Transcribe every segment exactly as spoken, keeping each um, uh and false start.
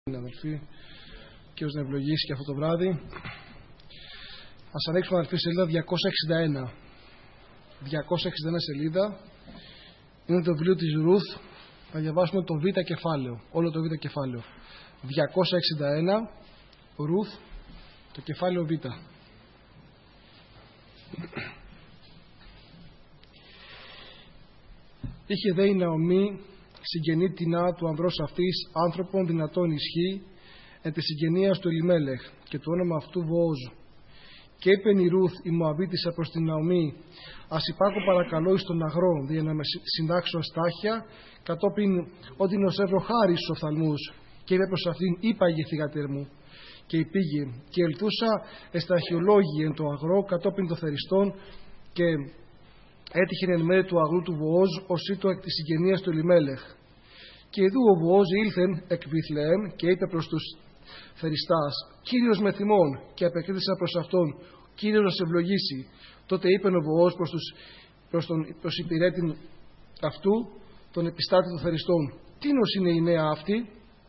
Αδελφοί, και ως να ευλογήσει και αυτό το βράδυ. Ας ανοίξουμε, αδελφοί, σελίδα διακόσια εξήντα ένα. διακόσια εξήντα ένα σελίδα. Είναι το βιβλίο της Ρουθ. Θα διαβάσουμε το Β κεφάλαιο. Όλο το Β κεφάλαιο. διακόσια εξήντα ένα. Ρουθ, το κεφάλαιο Β. Είχε δε η Ναομή συγγενή τεινά του ανδρός αυτής, άνθρωπον δυνατόν ισχύ, εν τη συγγενείας του Ελιμέλεχ, και το όνομα αυτού Βοόζ. Και είπε η Ρουθ η Μωαβίτισσα προς την Ναομή, ας υπάρχω παρακαλώ εις τον αγρό, δια να με συντάξω αστάχια, κατόπιν ότι νοσεύω χάρη στους οφθαλμούς. Και είπε προς αυτήν, είπαγε θυγατέρ μου. Και υπήγε, και ελθούσα εσταχιολόγη εν το αγρό, κατόπιν των θεριστών, και έτυχε εν μέρη του αγρού του Βοόζ, ως ήτο εκ της συγγενείας του Ελιμέλεχ. Και ειδού ο Βοόζ ήλθεν εκ Βιθλεέμ και είπε προς τους θεριστάς, Κύριος με θυμών, και απεκρίθησαν προς αυτόν, Κύριος να σε ευλογήσει. Τότε είπε ο Βοόζ προς, τους, προς τον προς υπηρέτη αυτού, τον επιστάτη των θεριστών, τίνος είναι η νέα αυτή?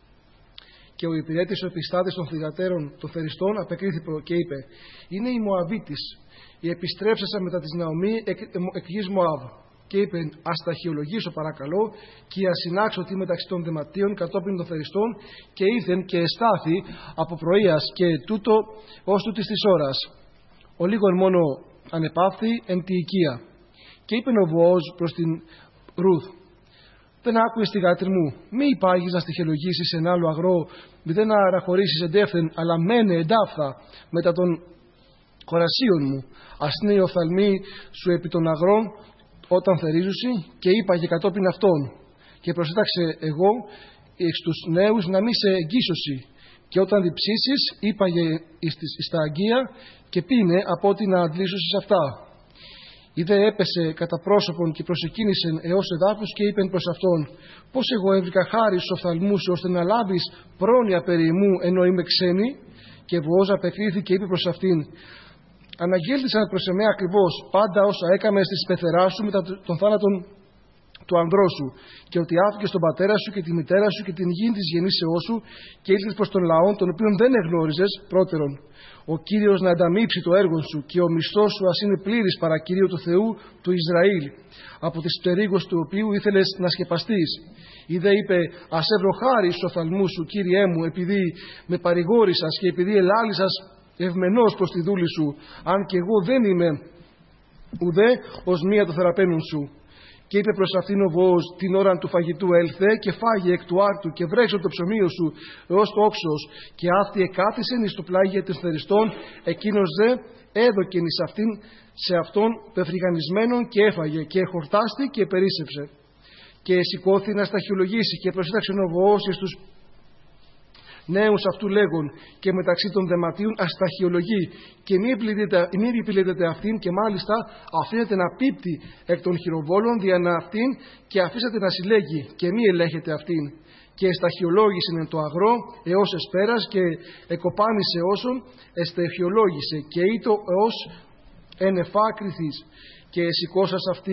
Και ο υπηρέτης, ο επιστάτης των θυγατέρων των θεριστών, απεκρίθη και είπε, είναι η Μωαβίτης, η επιστρέψασα μετά της Ναομή εκ, εκ γης Μωάβ. Και είπε, ας ταχυολογήσω παρακαλώ, και ας συνάξω τι μεταξύ των δεματίων κατόπιν των θεριστών, και ήρθεν και εστάθη από πρωίας και τούτο ως τούτης της ώρας. Ο λίγον μόνο ανεπαύθη εν τη οικία. Και είπε ο Βοόζ προς την Ρουθ, δεν άκουες τη γάτρη μου, μη υπάγεις να στοιχειολογήσεις εν άλλο αγρό, μη δεν αραχωρήσεις εντεύθεν, αλλά μένε εντάφθα μετά των κορασίων μου. Ας είναι οι οφθαλμοί σου επί των αγρών όταν θερίζουσι, και είπαγε κατόπιν αυτών. Και προσέταξε εγώ εξ τους νέους να μη σε εγγύσωσι. Και όταν διψήσεις, είπαγε εις τα αγγεία, και πίνε από ό,τι να αντλήσωσις αυτά. Είδε έπεσε κατά πρόσωπον και προσεκίνησεν έως εδάφους, και είπεν προς αυτόν, πώς εγώ έβρικα χάρη στους οφθαλμούς σου, ώστε να λάβεις πρόνοια περί μου, ενώ είμαι ξένη? Και Βοόζ απεκρίθη και είπε προς αυτήν, αναγγέλθησαν προς εμέ ακριβώς πάντα όσα έκαμε στις πεθεράς σου μετά των θάνατων του ανδρός σου, και ότι άφηκες τον πατέρα σου και τη μητέρα σου και την γη της γεννήσεώς σου, και ήλθες προς τον λαό, τον οποίον δεν εγνώριζες πρώτερον. Ο Κύριος να ανταμείψει το έργο σου, και ο μισθός σου ας είναι πλήρης παρά Κυρίου του Θεού του Ισραήλ, από τις πτερίγος του οποίου ήθελες να σκεπαστείς. Είδε είπε, ας έβρω χάρη στους οφθαλμούς σου, Κύριέ μου, επειδή με παρηγόρησας και επειδή ελάλησας ευμενός προς τη δούλη σου, αν και εγώ δεν είμαι ουδέ ως μία το θεραπαίνουν σου. Και είπε προς αυτήν ο Βοόζ, την ώρα του φαγητού έλθε και φάγε εκ του άρτου και βρέξω το ψωμίο σου έως το όξος, και αυτή εκάθισεν εις το πλάγι των θεριστών, εκείνος δε έδωκεν εις αυτήν σε αυτόν πεφρυγανισμένον, και έφαγε και χορτάστη και περίσσεψε. Και σηκώθη να σταχυολογήσει, και προσέταξε ο Βοόζ εις τους νέους αυτού λέγον, και μεταξύ των δεματίων ασταχυολογεί, και μη επιλέγεται αυτήν, και μάλιστα αφήνεται να πίπτει εκ των χειροβόλων δια να αυτήν, και αφήσατε να συλλέγει, και μη ελέγχεται αυτήν. Και εσταχυολόγησε εν το αγρό έως εσπέρας, και εκοπάνησε όσον εσταχυολόγησε, και ήτο έως ενεφά κριθής. Και σηκώσας αυτή,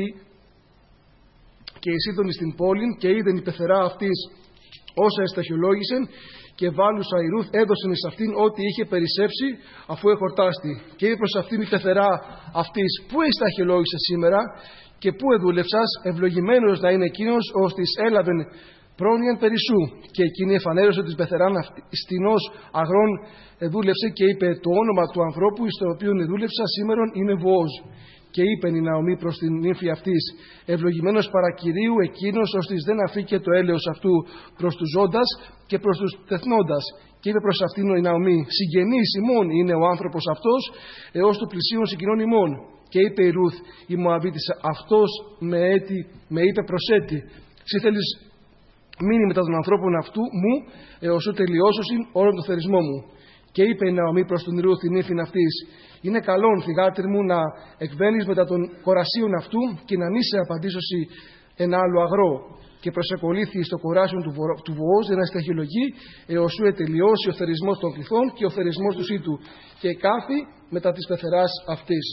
και εισήλθον στην πόλην, και είδεν η πεθερά αυτής όσα εσταχυολόγησεν, και βάλουσα η Ρουθ έδωσεν εις αυτήν ό,τι είχε περισσέψει αφού εχορτάστη. Και είπε προς αυτήν η πεθερά αυτής, πού εσταχυολόγησες σήμερα και πού εδούλευσας? Ευλογημένος να είναι εκείνος ως της έλαβεν πρόνοιαν περισσού. Και εκείνη εφανέρωσε της πεθεράν στηνός αγρών εδούλευσε, και είπε, το όνομα του ανθρώπου εις το οποίο εδούλευσα σήμερον είναι Βοόζ. Και είπε η Ναομή προς την νύμφη αυτής, ευλογημένος παρακυρίου εκείνος ώστις δεν αφήκε το έλεος αυτού προς τους ζώντας και προς τους τεθνώντας. Και είπε προς αυτήν η Ναομή, συγγενής ημών είναι ο άνθρωπος αυτός, έως του πλησίον συγκοινών ημών. Και είπε η Ρουθ η Μωαβίτισσα, αυτός με, έτη, με είπε προσέτη, εσύ θέλεις μείνει μετά των ανθρώπων αυτού μου, έως σου τελειώσωσιν όλον το θερισμό μου. Και είπε η Ναομή προς τον Ρουθ την νύφην αυτής, είναι καλόν, θυγάτρι μου, να εκβαίνεις μετά των κορασίων αυτού, και να μη σε απαντήσωσι ένα άλλο αγρό. Και προσεκολήθη στο κοράσιον του, βο... του Βοόζ να σταχυολογεί, έως σου ετελειώσει ο θερισμός των κληθών και ο θερισμός του σύτου, και κάθι μετά της πεθεράς αυτής.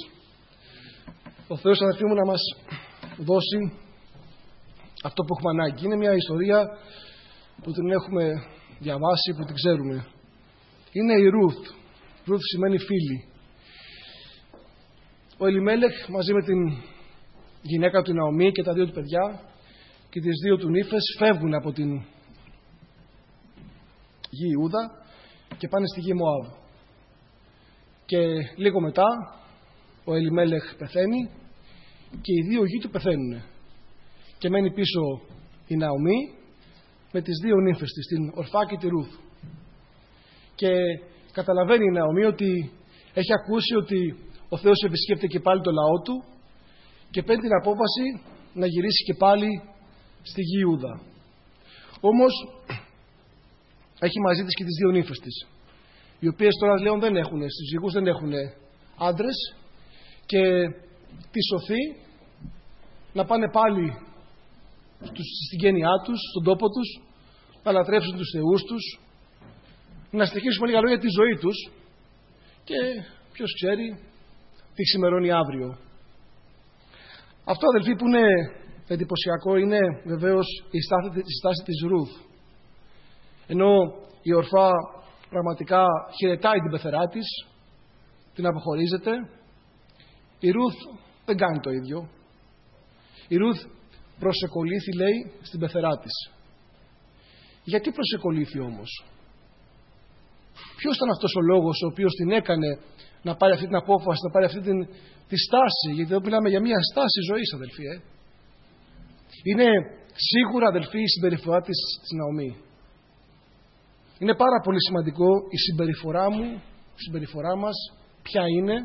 Ο Θεός, αδελφοί μου, να μας δώσει αυτό που έχουμε ανάγκη. Είναι μια ιστορία που την έχουμε διαβάσει, που την ξέρουμε. Είναι η Ρουθ. Ρουθ σημαίνει φίλη. Ο Ελιμέλεχ μαζί με την γυναίκα του Ναομή και τα δύο του παιδιά και τις δύο του νύφες φεύγουν από την γη Ιούδα και πάνε στη γη Μωάβ. Και λίγο μετά ο Ελιμέλεχ πεθαίνει και οι δύο γη του πεθαίνουν. Και μένει πίσω η Ναομή με τις δύο νύφες της, την Ορφά και τη Ρουθ. Και καταλαβαίνει η Ναομή ότι έχει ακούσει ότι ο Θεός επισκέπτεται και πάλι το λαό του και παίρνει την απόφαση να γυρίσει και πάλι στη γη Ιούδα. Όμως έχει μαζί της και τις δύο νύφες της, οι οποίες τώρα λέω δεν έχουν, στους γηγούς δεν έχουν άντρες, και τη σωθεί να πάνε πάλι στην γένειά τους, στον τόπο τους, να λατρεύσουν τους θεούς τους, να στοιχίσουν λίγα λόγια τη ζωή τους και ποιος ξέρει τι ξημερώνει αύριο. Αυτό, αδελφοί, που είναι εντυπωσιακό είναι βεβαίως η στάση, η στάση της Ρουθ. Ενώ η Ορφά πραγματικά χαιρετάει την πεθερά της, την αποχωρίζεται, η Ρουθ δεν κάνει το ίδιο. Η Ρουθ προσεκολήθη, λέει, στην πεθερά της. Γιατί προσεκολήθη όμως? Ποιος ήταν αυτός ο λόγος ο οποίος την έκανε να πάρει αυτή την απόφαση, να πάρει αυτή την, τη στάση? Γιατί εδώ μιλάμε για μια στάση ζωής, αδελφοί. Ε? Είναι σίγουρα, αδελφοί, η συμπεριφορά της, της Ναομή. Είναι πάρα πολύ σημαντικό η συμπεριφορά μου, η συμπεριφορά μας, ποια είναι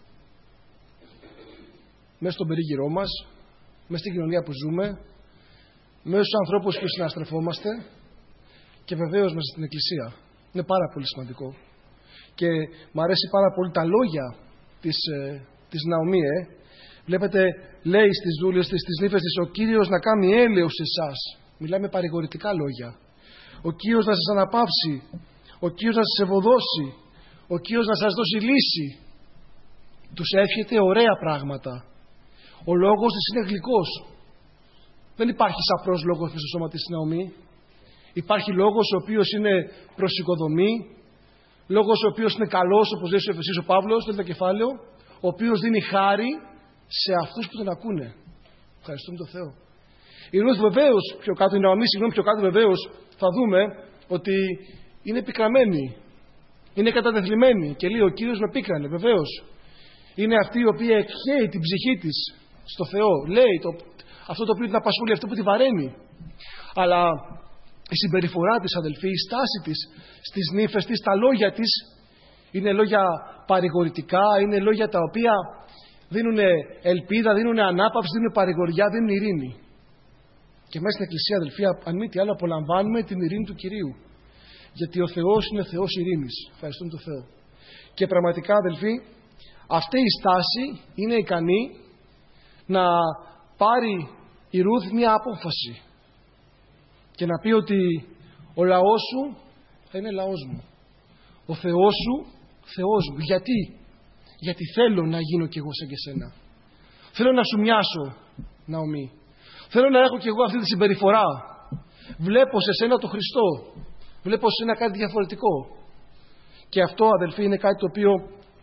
μέσα στον περίγυρό μας, μέσα στην κοινωνία που ζούμε, μέσα στους ανθρώπους που συναστρεφόμαστε και βεβαίως μέσα στην Εκκλησία. Είναι πάρα πολύ σημαντικό. Και μου αρέσει πάρα πολύ τα λόγια της, ε, της Ναομή. Ε. Βλέπετε, λέει στις δούλες της, στις νύφες της, ο Κύριος να κάνει έλεος σε εσάς. Μιλάει με παρηγορητικά λόγια. Ο Κύριος να σας αναπαύσει. Ο Κύριος να σας ευωδώσει. Ο Κύριος να σας δώσει λύση. Τους εύχεται ωραία πράγματα. Ο λόγος της είναι γλυκός. Δεν υπάρχει σαπρός λόγος στο σώμα της Ναομή. Υπάρχει λόγος ο οποίος είναι προσοικοδομή, λόγος ο οποίος είναι καλός, όπως λέει στο Εφεσίους ο Παύλος, το κεφάλαιο, ο οποίος δίνει χάρη σε αυτούς που τον ακούνε. Ευχαριστούμε τον Θεό. Η Ρουθ βεβαίως, πιο κάτω, η Ναομή, συγγνώμη, πιο κάτω βεβαίως, θα δούμε ότι είναι πικραμένη, είναι κατατεθλιμμένη και λέει ο Κύριος με πίκρανε, βεβαίως. Είναι αυτή η οποία εκχέει την ψυχή της στο Θεό, λέει το, αυτό το οποίο την απασχολεί, αυτό που τη βαραίνει. Αλλά η συμπεριφορά της, αδελφοί, η στάση της στις νύφες της, τα λόγια της είναι λόγια παρηγορητικά, είναι λόγια τα οποία δίνουν ελπίδα, δίνουν ανάπαυση, δίνουν παρηγοριά, δίνουν ειρήνη. Και μέσα στην Εκκλησία, αδελφοί, αν μη τι άλλο, απολαμβάνουμε την ειρήνη του Κυρίου. Γιατί ο Θεός είναι Θεός ειρήνης. Ευχαριστούμε τον Θεό. Και πραγματικά, αδελφοί, αυτή η στάση είναι ικανή να πάρει η Ρουθ μια απόφαση και να πει ότι ο λαός σου θα είναι λαός μου. Ο Θεός σου, Θεός μου. Γιατί? Γιατί θέλω να γίνω κι εγώ σαν και σένα. Θέλω να σου μοιάσω, Ναομή. Θέλω να έχω κι εγώ αυτή τη συμπεριφορά. Βλέπω σε σένα το Χριστό. Βλέπω σε σένα κάτι διαφορετικό. Και αυτό, αδελφοί, είναι κάτι το οποίο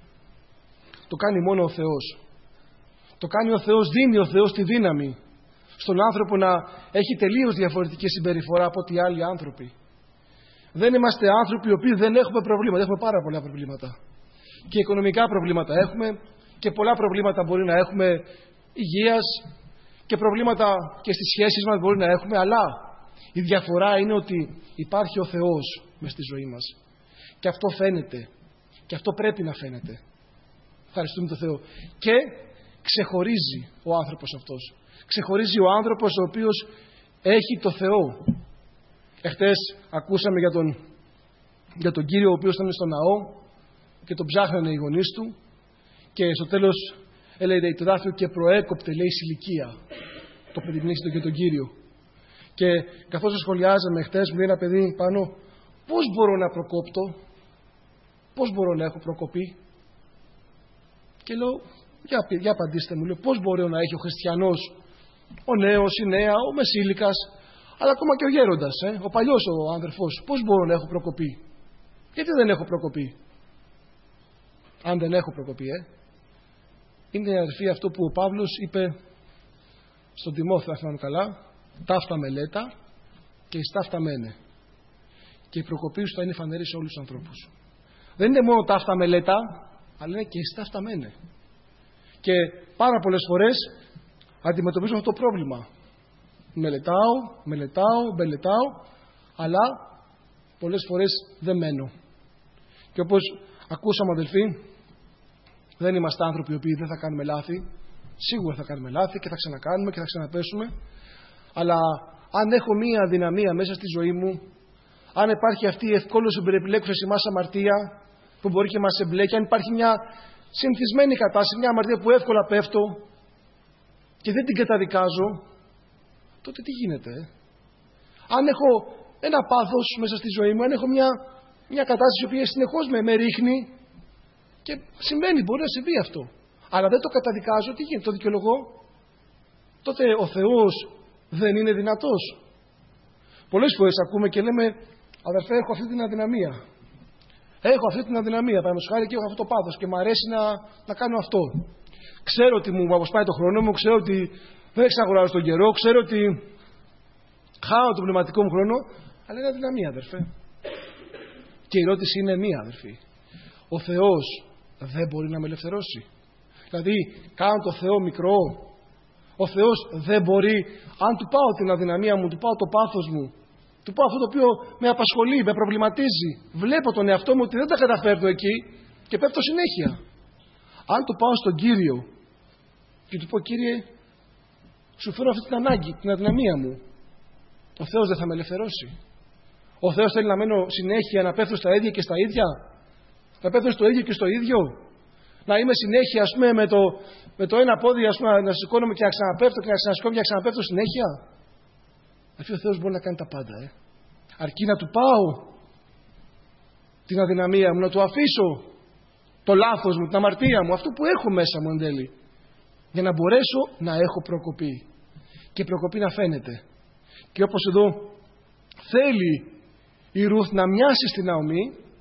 το κάνει μόνο ο Θεός. Το κάνει ο Θεός, δίνει ο Θεός τη δύναμη στον άνθρωπο να έχει τελείως διαφορετική συμπεριφορά από ό,τι άλλοι άνθρωποι. Δεν είμαστε άνθρωποι οι οποίοι δεν έχουμε προβλήματα. Έχουμε πάρα πολλά προβλήματα. Και οικονομικά προβλήματα έχουμε και πολλά προβλήματα μπορεί να έχουμε υγείας και προβλήματα και στις σχέσεις μας μπορεί να έχουμε, αλλά η διαφορά είναι ότι υπάρχει ο Θεός μες στη ζωή μας. Και αυτό φαίνεται. Και αυτό πρέπει να φαίνεται. Ευχαριστούμε τον Θεό. Και ξεχωρίζει ο άνθρωπος αυτός. Ξεχωρίζει ο άνθρωπος ο οποίος έχει το Θεό. Εχθές ακούσαμε για τον, για τον Κύριο ο οποίος ήταν στο ναό και τον ψάχνανε οι γονείς του και στο τέλος έλεγε το δάφιο και προέκοπτε, λέει, ηλικία το παιδιμνήσιτο και τον Κύριο. Και καθώς το σχολιάζαμε εχθές, μου λέει ένα παιδί πάνω, πώς μπορώ να προκόπτω, πώς μπορώ να έχω προκοπή? Και λέω, για, για απαντήστε μου, λέω, πώς μπορεί να έχει ο χριστιανός, ο νέος, η νέα, ο μεσήλικας, Αλλά ακόμα και ο γέροντας, ε, ο παλιός ο αδερφός, πώς μπορώ να έχω προκοπή? Γιατί δεν έχω προκοπή? Αν δεν έχω προκοπή, ε. Είναι, αδερφοί, αυτό που ο Παύλος είπε στον Τιμόθεο, αν θυμάμαι καλά, ταύτα μελέτα και εις ταύτα μένε. Και η προκοπή σου θα είναι φανερή σε όλους τους ανθρώπους. Δεν είναι μόνο ταύτα μελέτα, αλλά είναι και εις ταύτα μένε. Και πάρα πολλές φορές αντιμετωπίζω αυτό το πρόβλημα. Μελετάω, μελετάω, μελετάω, αλλά πολλές φορές δεν μένω. Και όπως ακούσαμε, αδελφοί, δεν είμαστε άνθρωποι οι οποίοι δεν θα κάνουμε λάθη. Σίγουρα θα κάνουμε λάθη και θα ξανακάνουμε και θα ξαναπέσουμε. Αλλά αν έχω μία αδυναμία μέσα στη ζωή μου, αν υπάρχει αυτή η ευκόλως συμπεριπλέκουσα σε εμάς αμαρτία που μπορεί και μας εμπλέκει, αν υπάρχει μια συνηθισμένη κατάσταση, μια αμαρτία που εύκολα πέφτω και δεν την καταδικάζω, τότε τι γίνεται? Ε? Αν έχω ένα πάθος μέσα στη ζωή μου, αν έχω μια, μια κατάσταση η οποία συνεχώς με, με ρίχνει, και συμβαίνει, μπορεί να συμβεί αυτό, αλλά δεν το καταδικάζω, τι γίνεται? Το δικαιολογώ? Τότε ο Θεός δεν είναι δυνατός? Πολλές φορές ακούμε και λέμε, αδερφέ, έχω αυτή την αδυναμία. Έχω αυτή την αδυναμία, παραδείγματος χάρη, και έχω αυτό το πάθος και μου αρέσει να, να κάνω αυτό. Ξέρω ότι μου αποσπάει το χρόνο μου, ξέρω ότι δεν εξαγοράζω τον καιρό, ξέρω ότι χάω τον πνευματικό μου χρόνο, αλλά είναι αδυναμία, αδερφέ. Και η ερώτηση είναι μία, αδερφή. Ο Θεός δεν μπορεί να με ελευθερώσει? Δηλαδή, κάνω το Θεό μικρό? Ο Θεός δεν μπορεί, αν του πάω την αδυναμία μου, του πάω το πάθος μου, του πάω αυτό το οποίο με απασχολεί, με προβληματίζει, βλέπω τον εαυτό μου ότι δεν τα καταφέρνω εκεί και πέφτω συνέχεια. Αν το πάω στον Κύριο και του πω, Κύριε, σου φέρω αυτή την ανάγκη, την αδυναμία μου, ο Θεός δεν θα με ελευθερώσει? Ο Θεός θέλει να μένω συνέχεια να πέφτω στα ίδια και στα ίδια, να πέφτω στο ίδιο και στο ίδιο, να είμαι συνέχεια, ας πούμε, με το, με το ένα πόδι, ας πούμε, να σηκώνομαι και να ξαναπέφτω και να ξανασηκώνομαι και να ξαναπέφτω συνέχεια? Αφού ο Θεός μπορεί να κάνει τα πάντα, ε. αρκεί να του πάω την αδυναμία μου, να του αφήσω το λάθος μου, την αμαρτία μου, αυτό που έχω μέσα μου εν τέλει, για να μπορέσω να έχω προκοπή και η προκοπή να φαίνεται. Και όπως εδώ θέλει η Ρουθ να μοιάσει στην Ναομή,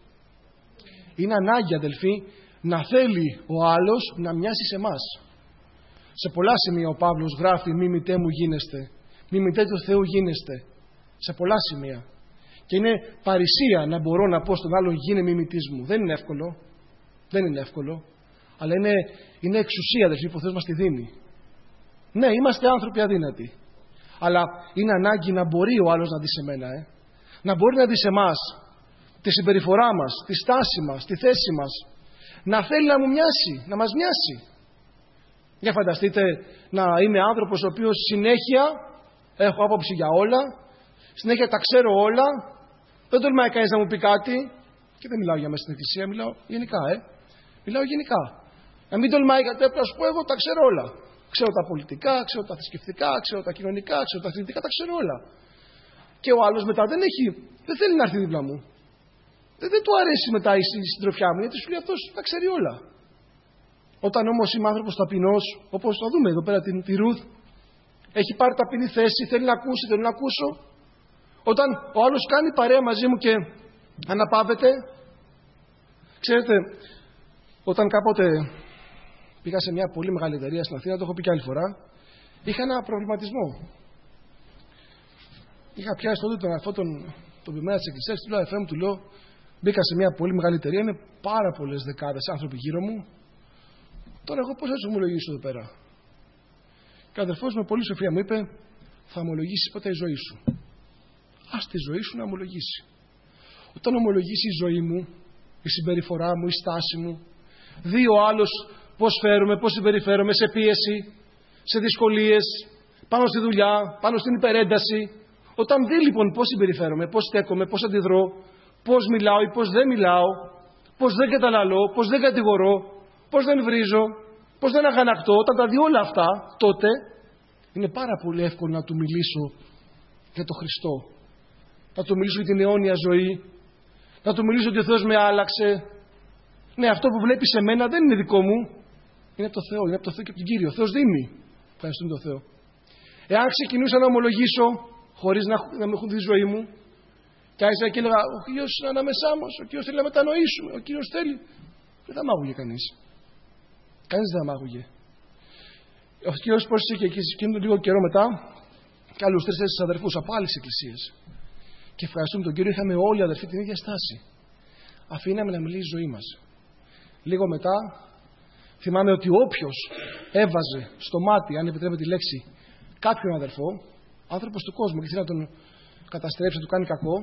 είναι ανάγκη, αδελφοί, να θέλει ο άλλος να μοιάσει σε εμάς. Σε πολλά σημεία ο Παύλος γράφει, μη μητέ μου γίνεστε, μη μητέ του Θεού γίνεστε, σε πολλά σημεία. Και είναι παρησία να μπορώ να πω στον άλλον, γίνε μιμητής μου. Δεν είναι εύκολο, δεν είναι εύκολο, αλλά είναι, είναι εξουσία, αδελφοί, που ο Θεός μας τη δίνει. Ναι, είμαστε άνθρωποι αδύνατοι, αλλά είναι ανάγκη να μπορεί ο άλλος να δει σε μένα, ε? να μπορεί να δει σε εμάς τη συμπεριφορά μας, τη στάση μας, τη θέση μας, να θέλει να μου μοιάσει, να μας μοιάσει. Για φανταστείτε να είμαι άνθρωπος ο οποίος συνέχεια έχω άποψη για όλα, συνέχεια τα ξέρω όλα, δεν τολμάει κανείς να μου πει κάτι, και δεν μιλάω για μέσα στην εκκλησία, μιλάω γενικά, ε. Μιλάω γενικά. Να μην τολμάει κάτι, να σου πω, εγώ τα ξέρω όλα. Ξέρω τα πολιτικά, ξέρω τα θρησκευτικά, ξέρω τα κοινωνικά, ξέρω τα αθλητικά, τα ξέρω όλα. Και ο άλλος μετά δεν έχει, δεν θέλει να έρθει δίπλα μου. Δεν, δεν του αρέσει μετά η συντροφιά μου, γιατί σου λέει αυτός τα ξέρει όλα. Όταν όμως είμαι άνθρωπος ταπεινός, όπως θα δούμε εδώ πέρα την, τη Ρουθ, έχει πάρει ταπεινή θέση, θέλει να ακούσει, θέλει να ακούσω. Όταν ο άλλος κάνει παρέα μαζί μου και αναπαύεται, ξέρετε, όταν κάποτε πήγα σε μια πολύ μεγάλη εταιρεία στην Αθήνα, το έχω πει και άλλη φορά, είχα ένα προβληματισμό. Είχα πιάσει τότε τον αδερφό τον, τον πειμένα της εκκλησίας, του λέω, αδερφέ μου, του λέω, μπήκα σε μια πολύ μεγάλη εταιρεία, είναι πάρα πολλές δεκάδες άνθρωποι γύρω μου. Τώρα εγώ πώς θα τους ομολογήσω εδώ πέρα? Και ο αδερφός με πολύ σοφία μου είπε, θα ομολογήσεις πρώτα η ζωή σου. Ας τη ζωή σου να ομολογήσει. Όταν ομολογήσει η ζωή μου, η συμπεριφορά μου, η στάση μου, δει ο άλλος πώς φέρομαι, πώς συμπεριφέρομαι σε πίεση, σε δυσκολίες, πάνω στη δουλειά, πάνω στην υπερένταση. Όταν δει λοιπόν πώς συμπεριφέρομαι, πώς στέκομαι, πώς αντιδρώ, πώς μιλάω ή πώς δεν μιλάω, πώς δεν καταναλώ, πώς δεν κατηγορώ, πώς δεν βρίζω, πώς δεν αγανακτώ, όταν τα δει όλα αυτά, τότε είναι πάρα πολύ εύκολο να του μιλήσω για τον Χριστό. Να του μιλήσω για την αιώνια ζωή, να του μιλήσω ότι ο Θεός με άλλαξε. Ναι, αυτό που βλέπει σε μένα δεν είναι δικό μου, είναι από το Θεό, είναι από το Θεό και από τον Κύριο. Ο Θεός δίνει. Ευχαριστούμε τον Θεό. Εάν ξεκινούσα να ομολογήσω χωρίς να, να μην έχουν τη ζωή μου. Και άρχισα και έλεγα: ο Κύριος είναι ανάμεσά μας, ο Κύριος θέλει να μετανοήσουμε, ο Κύριος θέλει. Δεν θα μ' άκουγε κανείς. Κανείς δεν θα μ' άκουγε. Ο Κύριος πρόσθεσε και εκείνο λίγο καιρό μετά και άλλους τρεις-τέσσερις αδερφούς από άλλες εκκλησίες. Και ευχαριστούμε τον Κύριο, είχαμε όλοι οι αδερφοί την ίδια στάση. Αφήναμε να μιλήσει η ζωή μας. Λίγο μετά, θυμάμαι ότι όποιος έβαζε στο μάτι, αν επιτρέπετε τη λέξη, κάποιον αδερφό, άνθρωπος του κόσμου και θέλει να τον καταστρέψει, να του κάνει κακό,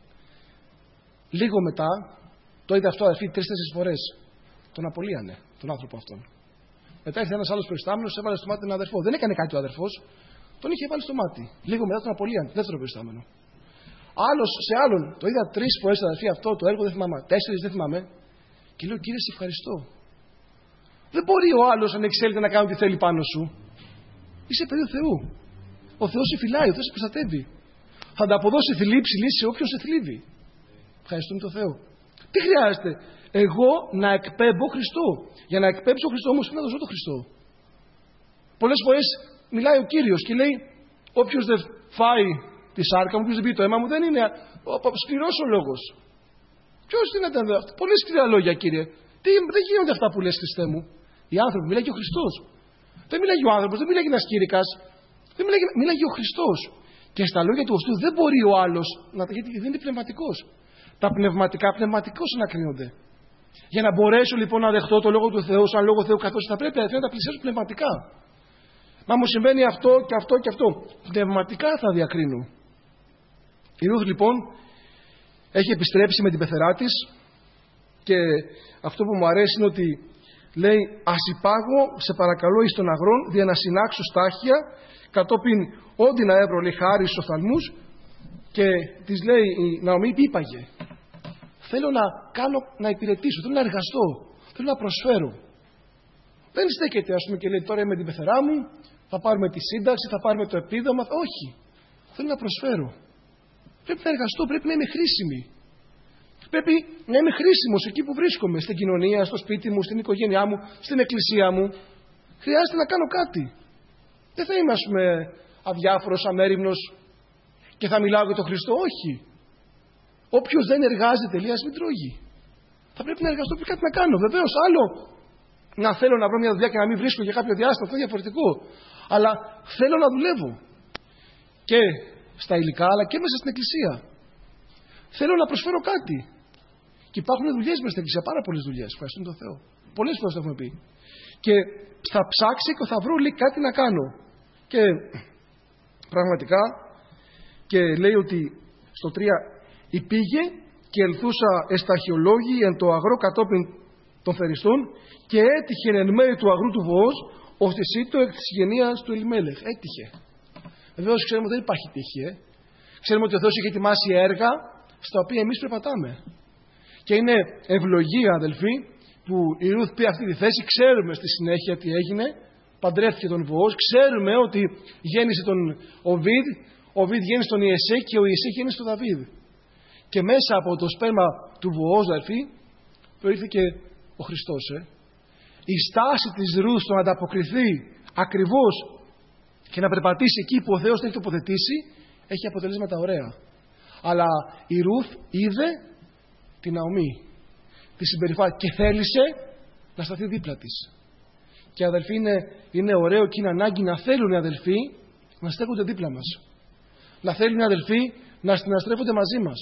λίγο μετά, το είδε αυτό αδερφοί τρεις-τέσσερις φορές. Τον απολύανε, τον άνθρωπο αυτόν. Μετά ήρθε ένας άλλος προϊστάμενος, έβαλε στο μάτι τον αδερφό. Δεν έκανε κάτι ο αδερφός, τον είχε βάλει στο μάτι. Λίγο μετά τον απολύανε, δεύτερο προϊστάμενο. Άλλος σε άλλον, το είδα τρεις φορές αδερφοί αυτό το έργο, δεν θυμάμαι, τέσσερις δεν θυμάμαι. Και λέω: Κύριε, σε ευχαριστώ. Δεν μπορεί ο άλλος αν εξέλθει να κάνει ό,τι θέλει πάνω σου. Είσαι παιδί του Θεού. Ο Θεός σε φυλάει, ο Θεός σε προστατεύει. Θα ανταποδώσει θλίψη, λύση σε όποιον σε θλίβει. Ευχαριστούμε τον Θεό. Τι χρειάζεται? Εγώ να εκπέμπω Χριστό. Για να εκπέμψω Χριστό όμως πρέπει να δώσω τον Χριστό. Πολλές φορές μιλάει ο Κύριος και λέει: όποιος δεν φάει τη σάρκα μου, όποιος δεν πει το αίμα μου, δεν είναι σκληρός ο λόγος. Ποιος είναι αυτό? Πολύ σκληρά λόγια, Κύριε. Τι, δεν γίνονται αυτά που λες, Χριστέ μου. Οι άνθρωποι, μιλάει και ο Χριστός. Δεν μιλάει ο άνθρωπος, δεν μιλάει και ένας κήρυκας. Δεν μιλάει, μιλάει και ο Χριστός. Και στα λόγια του Χριστού δεν μπορεί ο άλλος, να, γιατί δεν είναι πνευματικός. Τα πνευματικά πνευματικώς ανακρίνονται. Για να μπορέσω λοιπόν να δεχτώ το λόγο του Θεού, σαν λόγο Θεού, καθώς θα πρέπει να τα πλησιάσω πνευματικά. Μα μου συμβαίνει αυτό και αυτό και αυτό. Πνευματικά θα διακρίνω. Η Ρούθ λοιπόν έχει επιστρέψει με την πεθερά της και αυτό που μου αρέσει είναι ότι λέει: ας υπάγω, σε παρακαλώ, εις των αγρών, δια να συνάξω στάχια, κατόπιν ό,τι να έβρω, λέει, χάρη στους οφθαλμούς. Και της λέει η Ναομή: είπαγε. Θέλω να κάνω, να υπηρετήσω, θέλω να εργαστώ, θέλω να προσφέρω. Δεν στέκεται, ας πούμε, και λέει: τώρα είμαι με την πεθερά μου, θα πάρουμε τη σύνταξη, θα πάρουμε το επίδομα. Όχι. Θέλω να προσφέρω. Πρέπει να εργαστώ, πρέπει να είμαι χρήσιμη. Πρέπει να είμαι χρήσιμος εκεί που βρίσκομαι, στην κοινωνία, στο σπίτι μου, στην οικογένειά μου, στην εκκλησία μου. Χρειάζεται να κάνω κάτι. Δεν θα είμαι, ας πούμε, αδιάφορος, αμέριμνος και θα μιλάω για τον Χριστό. Όχι. Όποιος δεν εργάζεται, λέει, ας μην τρώγει. Θα πρέπει να εργαστώ, πρέπει κάτι να κάνω. Βεβαίως, άλλο να θέλω να βρω μια δουλειά και να μην βρίσκω για κάποιο διάστημα, αυτό είναι διαφορετικό. Αλλά θέλω να δουλεύω. Και στα υλικά, αλλά και μέσα στην εκκλησία. Θέλω να προσφέρω κάτι. Και υπάρχουν δουλειές μέσα στην εκκλησία, πάρα πολλές δουλειές. Ευχαριστούμε τον Θεό. Πολλές φορές το έχουμε πει. Και θα ψάξει και θα βρω, λέει, κάτι να κάνω. Και πραγματικά, και λέει ότι στο τρία, υπήγε και ελθούσα εσταχιολόγη εν το αγρό κατόπιν των φεριστών και έτυχε εν μέρη του αγρού του Βοός ως τη σύτο εκ της γενείας του Ελιμέλεχ. Έτυχε. Βεβαίως ξέρουμε ότι δεν υπάρχει τύχη. Ε. Ξέρουμε ότι ο Θεός έχει ετοιμάσει έργα στα οποία εμείς περπατάμε. Και είναι ευλογία, αδελφοί, που η Ρούθ πήρε αυτή τη θέση. Ξέρουμε στη συνέχεια τι έγινε. Παντρεύτηκε τον Βοός. Ξέρουμε ότι γέννησε τον Οβίδ. Ο Οβίδ γέννησε τον Ιεσέ και ο Ιεσέ γέννησε τον Δαβίδ. Και μέσα από το σπέρμα του Βοός, αδελφοί, προήλθε ο Χριστός. Ε. Η στάση της Ρούθ στο να ανταποκριθεί ακριβώς και να περπατήσει εκεί που ο Θεός την έχει τοποθετήσει, έχει αποτελέσματα ωραία. Αλλά η Ρούθ είδε την Ναομή, τη συμπεριφέρει και θέλησε να σταθεί δίπλα της. Και αδελφοί, είναι, είναι ωραίο και είναι ανάγκη να θέλουν οι αδελφοί να στέκονται δίπλα μας. Να θέλουν οι αδελφοί να συναστρέφονται μαζί μας.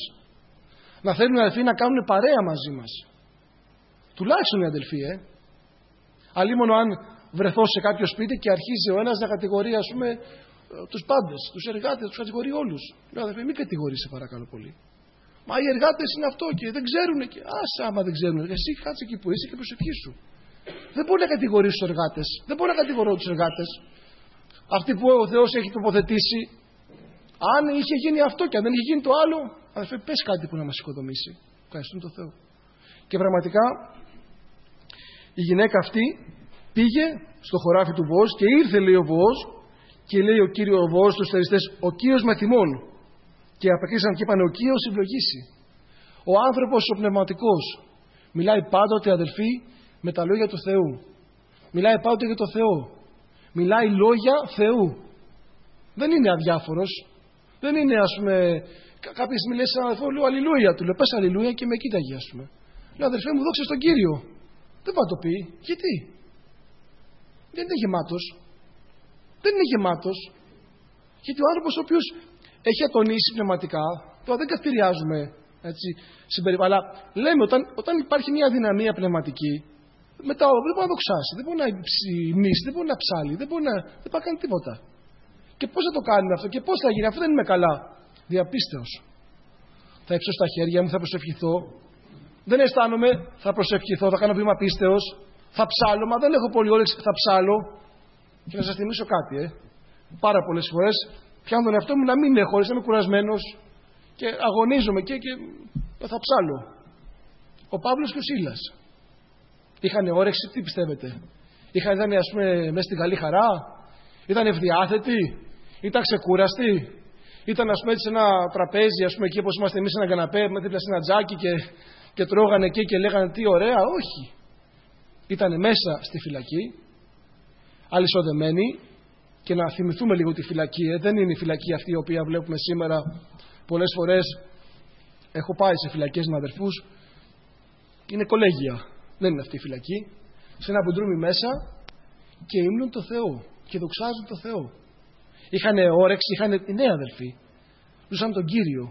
Να θέλουν οι αδελφοί να κάνουν παρέα μαζί μας. Τουλάχιστον οι αδελφοί, ε. Αλλήμωνο αν βρεθώ σε κάποιο σπίτι και αρχίζει ο ένας να κατηγορεί, ας πούμε, τους πάντες, τους εργάτες, τους κατηγορεί όλους. Λέω: αδελφοί, μην κατηγορήσει, παρακαλώ πολύ. Μα οι εργάτες είναι αυτό και δεν ξέρουν. Και... άσε, άμα δεν ξέρουν. Εσύ κάτσε εκεί που είσαι και προσευχήσου. Δεν μπορεί να κατηγορήσει τους εργάτες. Δεν μπορεί να κατηγορώ τους εργάτες. Αυτοί που ο Θεός έχει τοποθετήσει, αν είχε γίνει αυτό και αν δεν είχε γίνει το άλλο, αδελφοί, πες κάτι που να μας οικοδομήσει. Ευχαριστούμε τον Θεό. Και πραγματικά η γυναίκα αυτή πήγε στο χωράφι του Βοός και ήρθε, λέει, ο Βοός και λέει ο Κύριος ο Βοός στους θεριστές: ο Κύριος με θυμών. Και απεκρίσαν και είπαν: ο Κύριος συμπλογήσει. Ο άνθρωπος ο πνευματικός μιλάει πάντοτε, αδελφοί, με τα λόγια του Θεού. Μιλάει πάντοτε για το Θεό. Μιλάει λόγια Θεού. Δεν είναι αδιάφορος. Δεν είναι, ας πούμε, κάποια στιγμή λες έναν αδερφό, λέω αλληλούια, του λέω πες αλληλούια και με κοίταγε, ας πούμε. Λέω αδερφέ μου, δόξα στον Κύριο. Δεν πάει να το πει. Γιατί? Δεν είναι γεμάτος. Δεν είναι γεμάτος. Γιατί ο άνθρωπος ο οποίος έχει ατονίσει πνευματικά, τώρα δεν καυτηριάζουμε έτσι συμπεριβάλλον, αλλά λέμε όταν, όταν υπάρχει μια δυναμία πνευματική, μετά δεν μπορεί να δοξάσει, δεν μπορεί να ψημίσει, δεν μπορεί να ψάλει, δεν μπορεί να, δεν πάει να κάνει τίποτα. Και πώς θα το κάνουμε αυτό και πώς θα γίνει, αυτό δεν είμαι καλά. Διαπίστεως. Θα υψώσω τα χέρια μου, θα προσευχηθώ. Δεν αισθάνομαι, θα προσευχηθώ, θα κάνω βήμα πίστεως. Θα ψάλω, μα δεν έχω πολύ όρεξη, θα ψάλω. Και να σας θυμίσω κάτι, ε. Πάρα πολλές φορές πιάνω τον εαυτό μου να μην έχω όρεξη, να είμαι κουρασμένος και αγωνίζομαι και, και θα ψάλω. Ο Παύλος και ο Σίλας είχαν όρεξη, τι πιστεύετε? Είχαν, ήταν ας πούμε μέσα στην καλή χαρά, ήταν ευδιάθετοι, ήταν ξεκούραστοι, ήταν ας πούμε έτσι σε ένα τραπέζι, ας πούμε εκεί όπως είμαστε εμείς, ένα καναπέ με δίπλα σε ένα τζάκι και, και τρώγανε εκεί και λέγανε τι ωραία? Όχι. Ήτανε μέσα στη φυλακή, αλυσοδεμένοι. Και να θυμηθούμε λίγο τη φυλακή. Ε. Δεν είναι η φυλακή αυτή η οποία βλέπουμε σήμερα. Πολλές φορές έχω πάει σε φυλακές με αδερφούς. Είναι κολέγια. Δεν είναι αυτή η φυλακή. Σε ένα μπουντρούμι μέσα και ύμνουν το Θεό. Και δοξάζουν το Θεό. Είχαν όρεξη, είχαν. Ναι, αδελφοί. Ζούσαν τον Κύριο.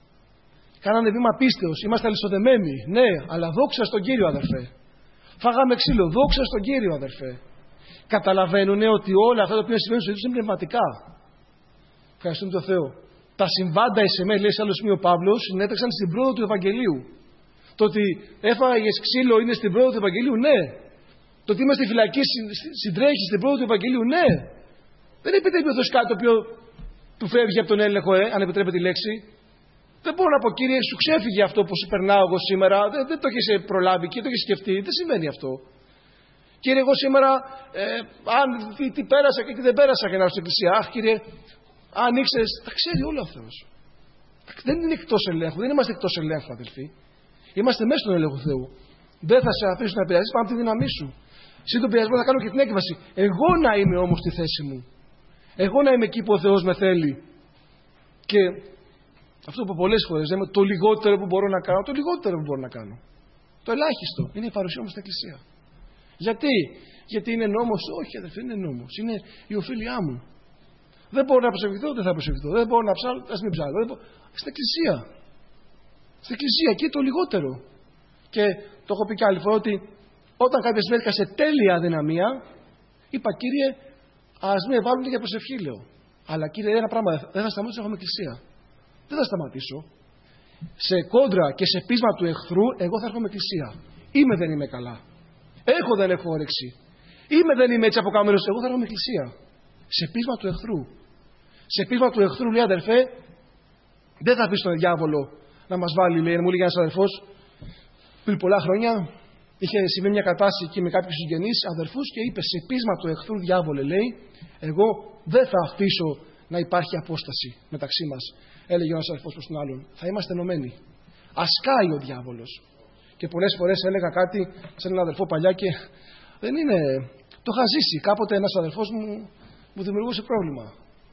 Κάνανε βήμα πίστεως. Είμαστε αλυσοδεμένοι. Ναι, αλλά δόξα στον Κύριο, αδερφέ. Φάγαμε ξύλο. Δόξα στον Κύριο, αδερφέ. Καταλαβαίνουν ότι όλα αυτά τα οποία συμβαίνουν στους είναι πνευματικά. Ευχαριστούμε τον Θεό. Τα συμβάντα εις εμέ, λέει σε άλλο σημείο ο Παύλος, συνέταξαν στην πρόοδο του Ευαγγελίου. Το ότι έφαγες ξύλο είναι στην πρόοδο του Ευαγγελίου, ναι. Το ότι είμαι στη φυλακή συντρέχει στην πρόοδο του Ευαγγελίου, ναι. Δεν επιτρέπει ο Θεός κάτι το οποίο του φεύγει από τον έλεγχο, ε, αν επιτρέπεται η λέξη. Δεν μπορώ να πω, Κύριε, σου ξέφυγε αυτό που σου περνάω εγώ σήμερα. Δεν, δεν το έχεις προλάβει και το έχεις σκεφτεί. Δεν συμβαίνει αυτό. Κύριε, εγώ σήμερα, ε, αν τι, τι πέρασα και τι δεν πέρασα για να έρθω στην εκκλησία. Αχ, Κύριε, αν ήξερες, τα ξέρει όλα ο Θεός. Δεν είναι εκτός ελέγχου, δεν είμαστε εκτός ελέγχου, αδελφοί. Είμαστε μέσα στον έλεγχο του Θεού. Δεν θα σε αφήσω να πειράζεις πάνω από τη δύναμή σου. Συν τον πειρασμό θα κάνω και την έκβαση. Εγώ να είμαι όμως στη θέση μου. Εγώ να είμαι εκεί που ο Θεός με θέλει. Και αυτό που πολλές φορές λέμε, το λιγότερο που μπορώ να κάνω, το λιγότερο που μπορώ να κάνω. Το ελάχιστο είναι η παρουσία μου στην εκκλησία. Γιατί? Γιατί είναι νόμος? Όχι, αδερφέ, είναι νόμος. Είναι η οφείλειά μου. Δεν μπορώ να προσευχηθώ, δεν θα προσευχηθώ. Δεν μπορώ να ψάλω, ας μην ψάλω. Μπορώ... Στην εκκλησία. Στην εκκλησία, εκεί το λιγότερο. Και το έχω πει και άλλη φορά ότι όταν κάποια βρέθηκα σε τέλεια αδυναμία, είπα, Κύριε, ας με βάλουν για προσευχή, λέω. Αλλά Κύριε, ένα πράγμα, δεν θα σταματήσω να έχουμε εκκλησία. Δεν θα σταματήσω. Σε κόντρα και σε πείσμα του εχθρού, εγώ θα έρχομαι εκκλησία. Είμαι, δεν είμαι καλά. Έχω, δεν έχω όρεξη. Είμαι, δεν είμαι έτσι αποκαμμένος. Εγώ θα έρχομαι εκκλησία. Σε πείσμα του εχθρού. Σε πείσμα του εχθρού, λέει, αδερφέ, δεν θα πει στον διάβολο να μας βάλει, λέει, μου λέει ένας αδερφός πριν πολλά χρόνια. Είχε συμβεί μια κατάσταση εκεί με κάποιους συγγενείς αδερφούς και είπε σε πείσμα του εχθρού, διάβολε, λέει, εγώ δεν θα αφήσω να υπάρχει απόσταση μεταξύ μας. Έλεγε ένας αδερφός προς τον άλλον. Θα είμαστε ενωμένοι. Ασκάει ο διάβολος. Και πολλές φορές έλεγα κάτι σε έναν αδερφό παλιά και δεν είναι. Το είχα ζήσει. Κάποτε ένας αδερφός μου μου δημιουργούσε πρόβλημα.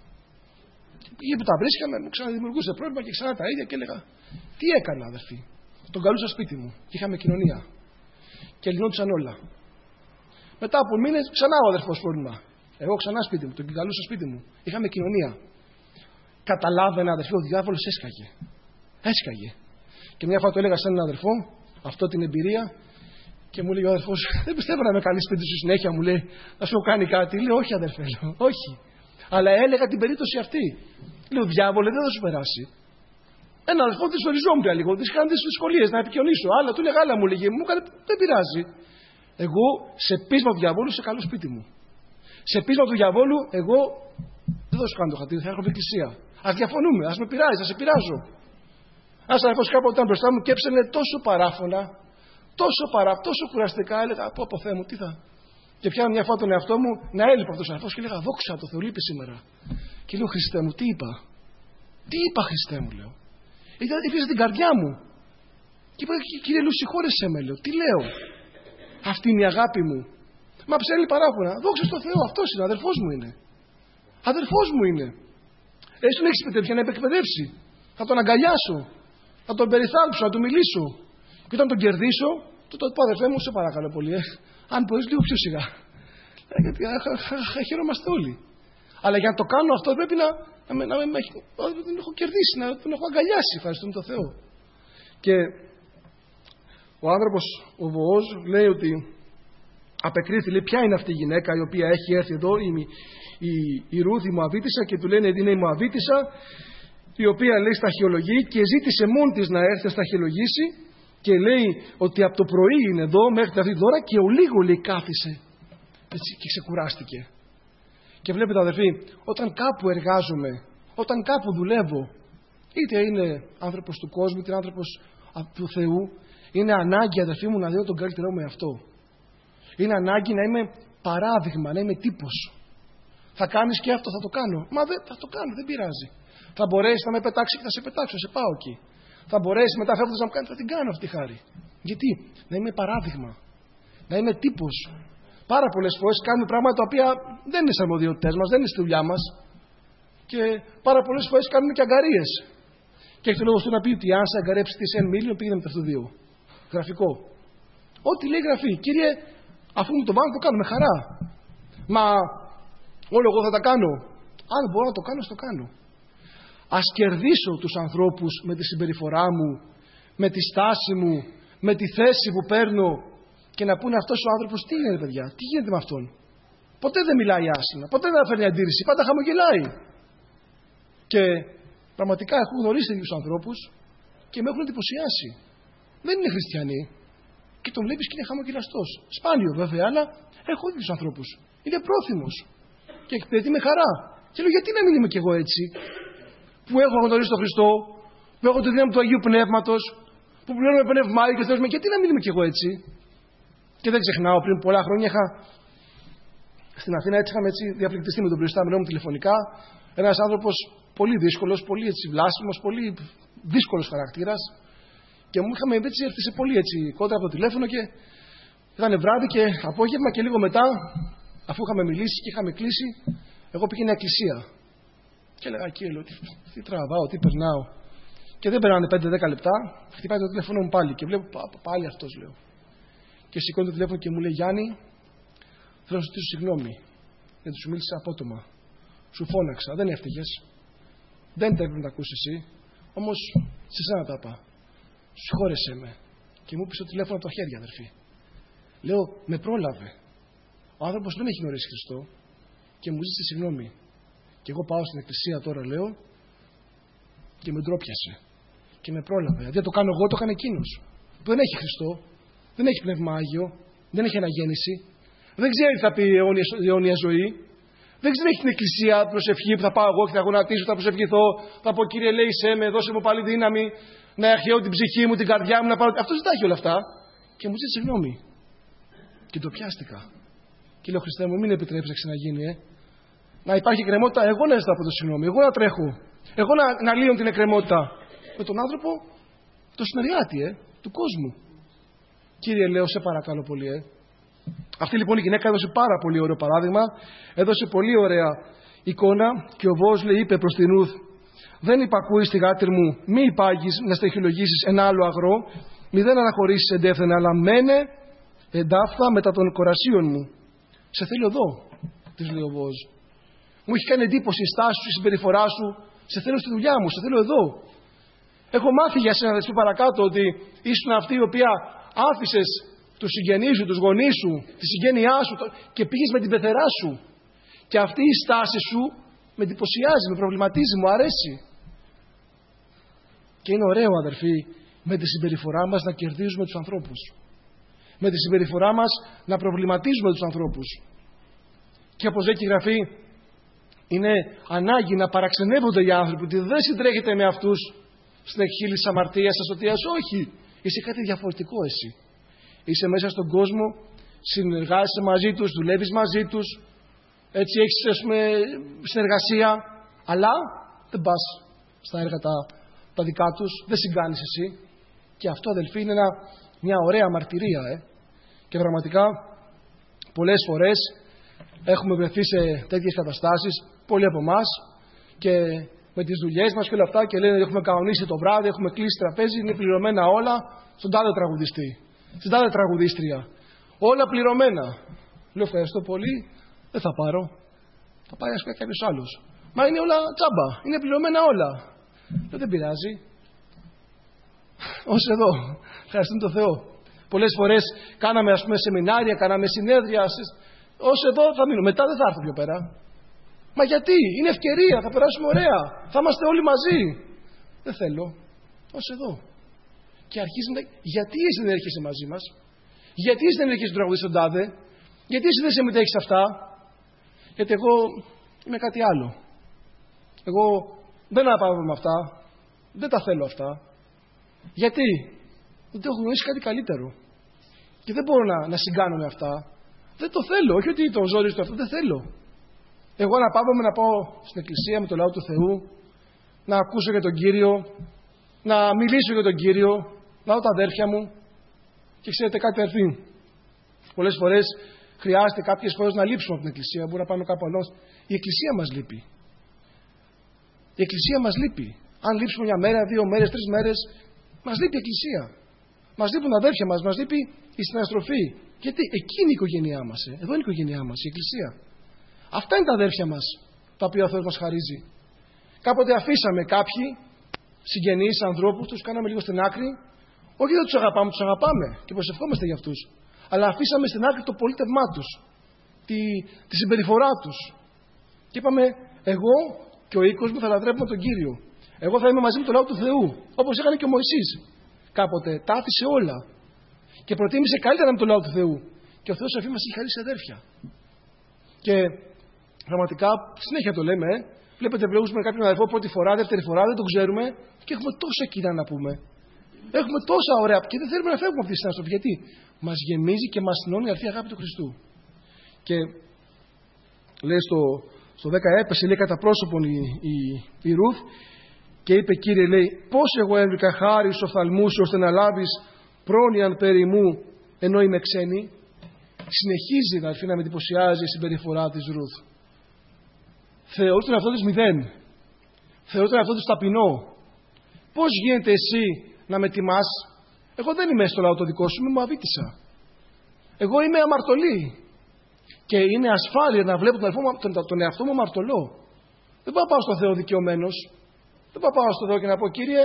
Πήγε που τα βρίσκαμε, μου ξαναδημιουργούσε πρόβλημα και ξανά τα ίδια και έλεγα, τι έκανα, αδερφοί? Τον καλούσα σπίτι μου και είχαμε κοινωνία. Και λυνόντουσαν όλα. Μετά από μήνες ξανά ο αδερφός πρόβλημα. Εγώ ξανά σπίτι μου, τον καλούσα σπίτι μου. Είχαμε κοινωνία. Καταλάβαινα, αδερφοί, ο διάβολος έσκαγε. Έσκαγε. Και μια φορά το έλεγα σε έναν αδερφό, αυτό την εμπειρία, και μου λέει ο αδερφός, δεν πιστεύω να με καλεί σπίτι σου συνέχεια, μου λέει, να σου κάνει κάτι. Λέω, όχι, αδερφέ, λέω, όχι. Αλλά έλεγα την περίπτωση αυτή. Λέω, διάβολε, δεν θα σου περάσει. Ένα αδερφό τη οριζόντια για λίγο, τη είχαν τι δυσκολίες να επικοινωνήσω. Άλλα του έλεγα, άλλα μου λέγε, μου έκανε, δεν πειράζει. Εγώ σε πείσμα του διαβόλου σε καλό σπίτι μου. Σε πείσμα του διαβόλου, εγώ δεν θα σου κάνω το χατήρι, θα έχω εκκλησία. Α διαφωνούμε, α με πειράζει, θα σε πειράζω. Ένα αδερφό κάποτε ήταν μπροστά μου και έψαινε τόσο παράφωνα, τόσο παρά, τόσο κουραστικά, έλεγα, από από Θεέ μου, τι θα. Και πιάνω μια φορά τον εαυτό μου να έλειπα αυτό ο αδερφό και έλεγα, δόξα το Θεό, λείπει σήμερα. Και λέω, Χριστέ μου, τι είπα. Τι είπα, Χριστέ μου, λέω. Έπιασε την καρδιά μου. Και είπα, Κύριε Λου, συγχώρεσέ με, λέω. Τι λέω. Αυτή είναι η αγάπη μου. Μα ψέλνει παράπονα. Δόξα στο Θεό, αυτός είναι, αδερφός μου είναι. Αδερφός μου είναι. Εσύ τον έχεις επιτρέψει να με εκπαιδεύσει. Θα τον αγκαλιάσω, θα τον περιθάλψω, να του μιλήσω. Και όταν τον κερδίσω, τότε το πω, αδερφέ μου, σε παρακαλώ πολύ, ε, αν μπορείς λίγο πιο σιγά. Ε, γιατί χαιρόμαστε όλοι. Αλλά για να το κάνω αυτό πρέπει να, να, να, να, να τον έχω κερδίσει, να τον έχω αγκαλιάσει, ευχαριστούμε τον Θεό. Και ο άνθρωπος, ο Βοόζ, λέει ότι απεκρίθη, λέει, ποια είναι αυτή η γυναίκα η οποία έχει έρθει εδώ, η, η, η Ρούθ, η Μωαβίτισσα, και του λένε ότι είναι η Μωαβίτισσα, η οποία, λέει, σταχυολογεί, και ζήτησε μόνη της να έρθει να σταχυολογήσει, και λέει ότι από το πρωί είναι εδώ μέχρι αυτή την ώρα και ο λίγο, λέει, κάθισε έτσι, και ξεκουράστηκε. Και βλέπετε, αδερφοί, όταν κάπου εργάζομαι, όταν κάπου δουλεύω, είτε είναι άνθρωπος του κόσμου, είτε είναι άνθρωπος του Θεού, είναι ανάγκη, αδερφοί μου, να δίνω τον καλύτερό μου εαυτό. Είναι ανάγκη να είμαι παράδειγμα, να είμαι τύπος. Θα κάνεις και αυτό, θα το κάνω. Μα δεν θα το κάνω, δεν πειράζει. Θα μπορέσει να με πετάξει και θα σε πετάξω, θα σε πάω εκεί. Θα μπορέσει μετά φεύγοντας να μου κάνει, θα την κάνω αυτή τη χάρη. Γιατί? Να είμαι παράδειγμα. Να είμαι τύπος. Πάρα πολλές φορές κάνουμε πράγματα τα οποία δεν είναι στις αρμοδιότητές μας, δεν είναι στη δουλειά μας. Και πάρα πολλές φορές κάνουμε και αγκαρίες. Και έχει το λόγο του να πει ότι αν σε αγκαρέψει τη εν μίλιον, πήγαινε με τα δύο. Γραφικό. Ό,τι λέει γραφή. Κύριε, αφού μου το βάλω, το κάνω με χαρά. Μα όλο εγώ θα τα κάνω. Αν μπορώ να το κάνω, θα το κάνω. Ας κερδίσω τους ανθρώπους με τη συμπεριφορά μου, με τη στάση μου, με τη θέση που παίρνω, και να πούνε αυτός ο άνθρωπος τι είναι, παιδιά, τι γίνεται με αυτόν. Ποτέ δεν μιλάει άσχημα, ποτέ δεν φέρνει αντίρρηση, πάντα χαμογελάει. Και πραγματικά έχω γνωρίσει τέτοιους ανθρώπους και με έχουν εντυπωσιάσει. Δεν είναι χριστιανοί και τον βλέπεις και είναι χαμογελαστός. Σπάνιο βέβαια, αλλά έχω τέτοιους ανθρώπους. Είναι πρόθυμος και εκπαιδεύει με χαρά. Και λέω, γιατί να μην είμαι κι εγώ έτσι, που έχω γνωρίσει τον Χριστό, που έχω τη δύναμη του Αγίου Πνεύματος, που πληρώνουμε πνευμάρι και θέλουμε, γιατί να μην είμαι κι εγώ έτσι. Και δεν ξεχνάω, πριν πολλά χρόνια είχα στην Αθήνα, έτσι είχαμε έτσι διαφλεκτιστεί με τον προϊστάμενό μου τηλεφωνικά. Ένας άνθρωπος πολύ δύσκολος, πολύ έτσι βλάσιμος, πολύ δύσκολος χαρακτήρας. Και μου είχαμε έτσι έρθει σε πολύ έτσι κόντρα από το τηλέφωνο και ήταν βράδυ και απόγευμα και λίγο μετά, αφού είχαμε μιλήσει και είχαμε κλείσει, εγώ πήγαινα εκκλησία. Και έλεγα, κύριε, λέω, τι, τι τραβάω, τι περνάω. Και δεν περνάνε πέντε δέκα λεπτά, χτυπάει το τηλέφωνο μου πάλι και βλέπω πάλι αυτός, λέω. Και σηκώνει το τηλέφωνο και μου λέει, Γιάννη, θέλω να σου ζητήσω συγγνώμη. Γιατί σου μίλησα απότομα. Σου φώναξα, δεν έφταιγες. Δεν τα έπρεπε να τα ακούσει εσύ. Όμως σε σένα τα είπα. Συγχώρεσέ με. Και μου πήρε το τηλέφωνο από τα χέρια, αδερφή. Λέω, με πρόλαβε. Ο άνθρωπος δεν έχει γνωρίσει Χριστό και μου ζήτησε συγγνώμη. Και εγώ πάω στην εκκλησία τώρα, λέω, και με ντρόπιασε. Και με πρόλαβε. Αντί να το κάνω εγώ, το έκανε εκείνος. Που δεν έχει Χριστό. Δεν έχει πνεύμα Άγιο, δεν έχει αναγέννηση, δεν ξέρει τι θα πει αιώνια, αιώνια ζωή, δεν ξέρει έχει την εκκλησία, προσευχή που θα πάω εγώ και θα γονατίσω, θα προσευχηθώ, θα πω, Κύριε, λέησέ με, δώσε μου πάλι δύναμη, να αρχαιώ την ψυχή μου, την καρδιά μου, να πάρω. Αυτό δεν τα έχει όλα αυτά. Και μου ζήτησε συγγνώμη. Και το πιάστηκα. Και λέω, Χριστέ μου, μην επιτρέψει να ξαναγίνει, ε. Να υπάρχει εκκρεμότητα, εγώ να ζητάω από το συγγνώμη, εγώ να τρέχω, εγώ να, να λύω την εκκρεμότητα. Με τον άνθρωπο, το συνεργάτη, ε, του κόσμου. Κύριε, λέω, σε παρακαλώ πολύ, ε. Αυτή λοιπόν η γυναίκα έδωσε πάρα πολύ ωραίο παράδειγμα, έδωσε πολύ ωραία εικόνα και ο Βοόζ, λέει, είπε προς την Ρούθ, δεν υπακούεις τη γάτηρ μου, μη υπάγεις να στεχυλογήσεις ένα άλλο αγρό, μη δεν αναχωρήσεις εντεύθυνα, αλλά μένε εντάφθα μετά των κορασίων μου. Σε θέλω εδώ, της λέει ο Βοόζ. Μου έχει κάνει εντύπωση η στάση σου, η συμπεριφορά σου, σε θέλω στη δουλειά μου, σε θέλω εδώ. Έχω μάθει για σένα, θα σου παρακάτω, ότι ήσουν αυτή η οποία άφησες τους συγγενείς σου, τους γονείς σου, τη συγγένειά σου και πήγες με την πεθερά σου. Και αυτή η στάση σου με εντυπωσιάζει, με προβληματίζει, μου αρέσει. Και είναι ωραίο, αδερφοί, με τη συμπεριφορά μας να κερδίζουμε τους ανθρώπους. Με τη συμπεριφορά μας να προβληματίζουμε τους ανθρώπους. Και όπως λέει και η Γραφή, είναι ανάγκη να παραξενεύονται οι άνθρωποι, ότι δεν συντρέχετε με αυτούς στην εκχείλη της αμαρτίας, της ασωτείας. Όχι. Είσαι κάτι διαφορετικό εσύ. Είσαι μέσα στον κόσμο, συνεργάζεσαι μαζί τους, δουλεύεις μαζί τους, έτσι έχεις, ας πούμε, συνεργασία, αλλά δεν πας στα έργα τα, τα δικά τους, δεν συγκάνεις εσύ. Και αυτό, αδελφοί, είναι ένα, μια ωραία μαρτυρία. Ε. Και πραγματικά πολλές φορές έχουμε βρεθεί σε τέτοιες καταστάσεις, πολλοί από εμάς, και με τις δουλειές μας και όλα αυτά και λένε έχουμε κανονίσει το βράδυ, έχουμε κλείσει τραπέζι, είναι πληρωμένα όλα στον τάδε τραγουδιστή, στην τάδε τραγουδίστρια. Όλα πληρωμένα. Λέω ευχαριστώ πολύ, δεν θα πάρω. Θα πάει ας πούμε κάποιος άλλος. Μα είναι όλα τσάμπα, είναι πληρωμένα όλα. Λέω δεν πειράζει. Ως εδώ. Ευχαριστούμε τον Θεό. Πολλές φορές κάναμε ας πούμε σεμινάρια, κάναμε συνέδρια. Ως εδώ θα μείνω. Μετά δεν θα έρθω πιο πέρα. Μα γιατί, είναι ευκαιρία, θα περάσουμε ωραία. Θα είμαστε όλοι μαζί. Δεν θέλω. Ως εδώ. Και αρχίζουν να... Γιατί εσύ δεν έρχεσαι μαζί μας? Γιατί εσύ δεν έρχεσαι τραγουδί στον τάδε? Γιατί εσύ δεν συμμετέχεις σε αυτά? Γιατί εγώ είμαι κάτι άλλο. Εγώ δεν αναπαύομαι με αυτά. Δεν τα θέλω αυτά. Γιατί? Δεν έχω γνωρίσει κάτι καλύτερο. Και δεν μπορώ να, να συγκάνω με αυτά. Δεν το θέλω. Όχι ότι το ζόριστο αυτό, δεν θέλω. Εγώ αναπαύομαι να πάω στην εκκλησία με το λαό του Θεού, να ακούσω για τον Κύριο, να μιλήσω για τον Κύριο, να δω τα αδέρφια μου. Και ξέρετε κάτι, αδερφοί, πολλές φορές χρειάζεται κάποιες φορές να λείψουμε από την εκκλησία. Μπορεί να πάμε κάπου αλλού. Η εκκλησία μας λείπει. Η εκκλησία μας λείπει. Αν λείψουμε μια μέρα, δύο μέρες, τρεις μέρες, μας λείπει η εκκλησία. Μας λείπουν τα αδέρφια μας, μας λείπει η συναστροφή. Γιατί εκεί είναι η οικογένειά μας. Ε. Εδώ είναι η οικογένειά μας, η εκκλησία. Αυτά είναι τα αδέρφια μας, τα οποία ο Θεός μας χαρίζει. Κάποτε αφήσαμε κάποιοι συγγενείς, ανθρώπους, τους κάναμε λίγο στην άκρη. Όχι δεν τους αγαπάμε, τους αγαπάμε και προσευχόμαστε για αυτούς. Αλλά αφήσαμε στην άκρη το πολίτευμά τους, τη, τη συμπεριφορά τους. Και είπαμε, εγώ και ο οίκος μου θα λατρεύουμε τον Κύριο. Εγώ θα είμαι μαζί με το λαό του Θεού, όπως έκανε και ο Μωυσής. Κάποτε τα άφησε όλα και προτίμησε καλύτερα με το λαό του Θεού. Και ο Θεός αφή μας έχει χαρίσει αδέρφια. Και πραγματικά συνέχεια το λέμε, ε. Βλέπετε, βλέπουμε κάποιον αδερφό πρώτη φορά, δεύτερη φορά, δεν τον ξέρουμε και έχουμε τόσα κοινά να πούμε. Έχουμε τόσα ωραία και δεν θέλουμε να φεύγουμε από αυτή τη συνάστροφη. Γιατί μας γεμίζει και μας συνώνει η αρθή αγάπη του Χριστού. Και λέει στο, στο δέκα έπεσε, λέει κατά πρόσωπον η, η, η Ρουθ και είπε, Κύριε, λέει, πώς εγώ έβρικα χάρη στους οφθαλμούς ώστε να λάβεις πρόνοιαν περί μου ενώ είμαι ξένη. Συνεχίζει να αρθεί να με εντυπωσιάζει η συμπεριφορά της Ρουθ. Θεωρεί τον εαυτό της μηδέν. Θεωρεί τον εαυτό της ταπεινό. Πώς γίνεται εσύ να με τιμάς? Εγώ δεν είμαι στο λαό το δικό σου, είμαι Μωαβίτισσα. Εγώ είμαι αμαρτωλή. Και είναι ασφάλεια να βλέπω τον, τον, τον εαυτό μου αμαρτωλό. Δεν πάω πάω στο Θεό δικαιωμένος. Δεν πάω πάω στο Θεό και να πω, Κύριε,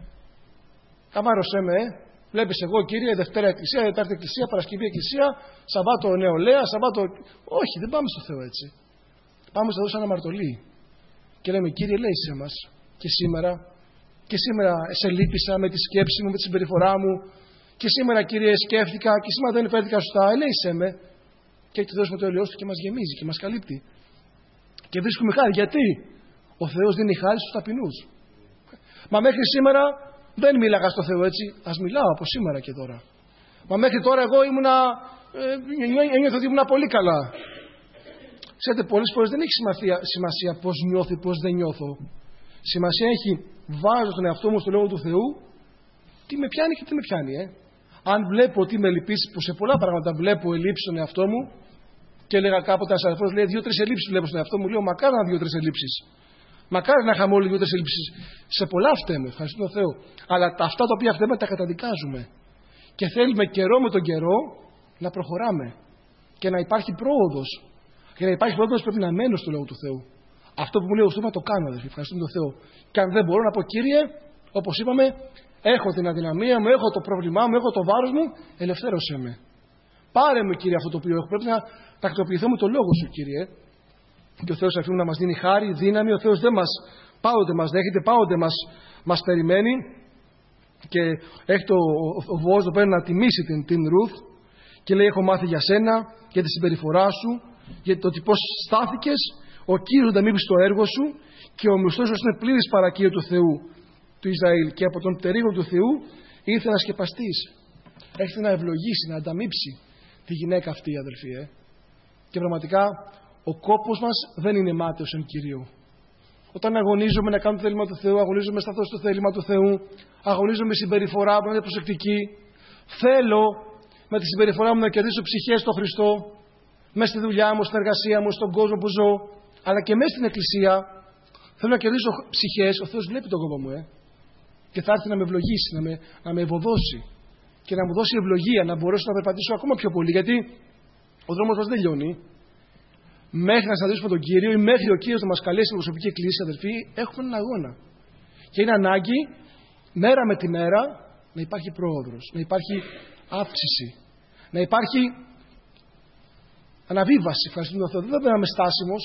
καμάρωσέ με, ε. Βλέπεις εγώ, Κύριε, Δευτέρα Εκκλησία, Τετάρτη Εκκλησία, Παρασκευή Εκκλησία, Σαββάτο Νεολαία, Σαββάτο. Όχι, δεν πάμε στο Θεό έτσι. Πάμε στο Θεό σαν αμαρτωλοί. Και λέμε, Κύριε, λέει σε μας και σήμερα. Και σήμερα σε λύπησα με τη σκέψη μου, με τη συμπεριφορά μου. Και σήμερα, Κύριε, σκέφτηκα και σήμερα δεν φέρθηκα σωστά. Ελέησέ με. Και έχει το Θεός με το ελαιός του και μας γεμίζει και μας καλύπτει. Και βρίσκουμε χάρη. Γιατί? Ο Θεός δίνει χάρη στους ταπεινούς. Μα μέχρι σήμερα δεν μίλαγα στο Θεό έτσι. Ας μιλάω από σήμερα και τώρα. Μα μέχρι τώρα εγώ ήμουνα. Ε, ένιωθα ότι ήμουνα πολύ καλά. Ξέρετε, πολλές φορές δεν έχει σημασία, σημασία πώς νιώθω ή πώς δεν νιώθω. Σημασία έχει, βάζω τον εαυτό μου στο λόγο του Θεού, τι με πιάνει και τι με πιάνει. Ε. Αν βλέπω ότι είμαι ελλειπής, που σε πολλά πράγματα βλέπω ελλείψεις στον εαυτό μου, και έλεγα κάποτε ένα αδερφός, λέει δύο-τρεις ελλείψεις βλέπω στον εαυτό μου, λέω μακάρι να δύο-τρεις ελλείψεις. Μακάρι να είχαμε όλοι δύο-τρεις ελλείψεις. Σε πολλά φταίμε, ευχαριστώ τον Θεό. Αλλά αυτά τα οποία φταίμε τα καταδικάζουμε. Και θέλουμε καιρό με τον καιρό να προχωράμε. Και να υπάρχει πρόοδος. Για να υπάρχει πρόοδος πρέπει να μένω στο λόγο του Θεού. Αυτό που μου λέει ο Στούμα το κάνω, αδερφοί. Ευχαριστούμε τον Θεό. Και αν δεν μπορώ να πω, Κύριε, όπως είπαμε, έχω την αδυναμία μου, έχω το πρόβλημά μου, έχω το βάρος μου, ελευθέρωσέ με. Πάρε με, Κύριε, αυτό το οποίο έχω. Πρέπει να τακτοποιηθώ με το λόγο σου, Κύριε. Και ο Θεός αφήνει να μας δίνει χάρη, δύναμη. Ο Θεός δεν μας πάοτε μας δέχεται, πάοτε μας, μας περιμένει. Και έχει το, ο, ο Βόος εδώ πέρα να τιμήσει την, την Ρουθ. Και λέει: έχω μάθει για σένα, για τη συμπεριφορά σου, για το ότι πώς στάθηκες. Ο Κύριος δεν μείνει στο έργο σου και ο μισθός σου είναι πλήρης παρακύριο του Θεού του Ισραήλ. Και από τον τερίγο του Θεού ήρθε να σκεπαστείς. Έχετε να ευλογήσει, να ανταμείψει τη γυναίκα αυτή, αδελφοί. Ε. Και πραγματικά ο κόπος μας δεν είναι μάταιος εν Κυρίω. Όταν αγωνίζομαι να κάνω το θέλημα του Θεού, αγωνίζομαι σταθώ στο θέλημα του Θεού, αγωνίζομαι με συμπεριφορά μου να είναι προσεκτική. Θέλω με τη συμπεριφορά μου να κερδίσω ψυχές στο Χριστό, μέσα στη δουλειά μου, στην εργασία μου, στον κόσμο που ζω, αλλά και μέσα στην Εκκλησία. θέλω να κερδίσω ψυχές, ο Θεός βλέπει τον κόπο μου, ε. Και θα έρθει να με ευλογήσει, να με, να με ευωδώσει και να μου δώσει ευλογία, να μπορέσω να περπατήσω ακόμα πιο πολύ. Γιατί ο δρόμος μας δεν λιώνει. Μέχρι να συναντήσουμε τον Κύριο ή μέχρι ο Κύριος να μας καλέσει στην προσωπική εκκλησία, αδερφοί, έχουμε έναν αγώνα. Και είναι ανάγκη μέρα με τη μέρα να υπάρχει πρόοδος, να υπάρχει αύξηση, να υπάρχει αναβίβαση. Ευχαριστούμε τον Θεό. Δεν θα πρέπει να είμαι στάσιμος.